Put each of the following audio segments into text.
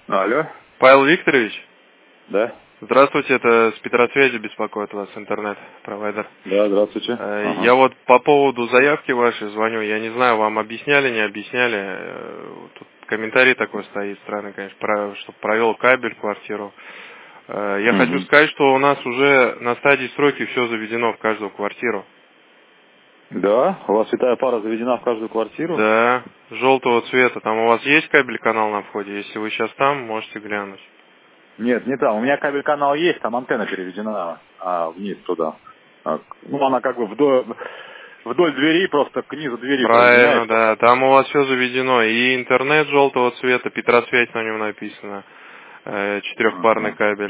Алло. Павел Викторович? Да. Здравствуйте, это с Петросвязи беспокоит вас интернет-провайдер. Да, здравствуйте. Я вот по поводу заявки вашей звоню. Я не знаю, вам объясняли, не объясняли. Тут комментарий такой стоит странный, конечно, чтобы провел кабель в квартиру. Я хочу сказать, что у нас уже на стадии стройки все заведено в каждую квартиру. Да, у вас святая пара заведена в каждую квартиру? Да, желтого цвета. Там у вас есть кабель-канал на входе? Если вы сейчас там, можете глянуть. Нет, не там. У меня кабель-канал есть, там антенна переведена вниз туда. Ну, она как бы вдоль двери, просто к низу двери Правильно, соединяется. да. Там у вас все заведено. И интернет желтого цвета, Петросвязь на нем написано. Четырехпарный кабель.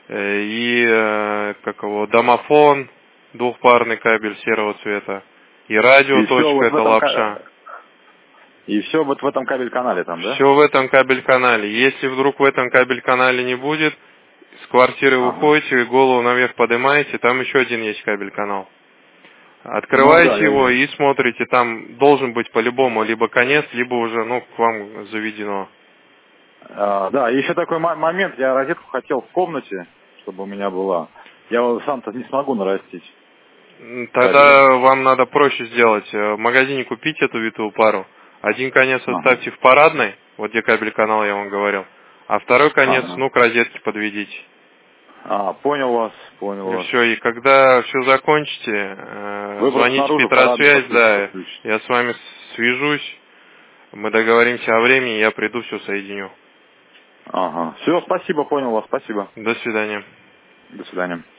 И домофон, двухпарный кабель серого цвета. И радиоточка, это лапша. И все вот в этом кабель-канале там, да? Все в этом кабель-канале. Если вдруг в этом кабель-канале не будет, с квартиры выходите, голову наверх поднимаете, там еще один есть кабель-канал. Открываете его и смотрите, там должен быть по-любому либо конец, либо уже, к вам заведено. Да, и еще такой момент, я розетку хотел в комнате, чтобы у меня была. Я сам-то не смогу нарастить. Тогда вам надо проще сделать. В магазине купить эту витую пару. Один конец оставьте в парадной, вот где кабель-канал я вам говорил, а второй конец, к розетке подведите. Понял вас, понял вас. И все, и когда все закончите, звоните в Петросвязь, да, я с вами свяжусь, мы договоримся о времени, я приду, все соединю. Все, спасибо, понял вас, спасибо. До свидания. До свидания.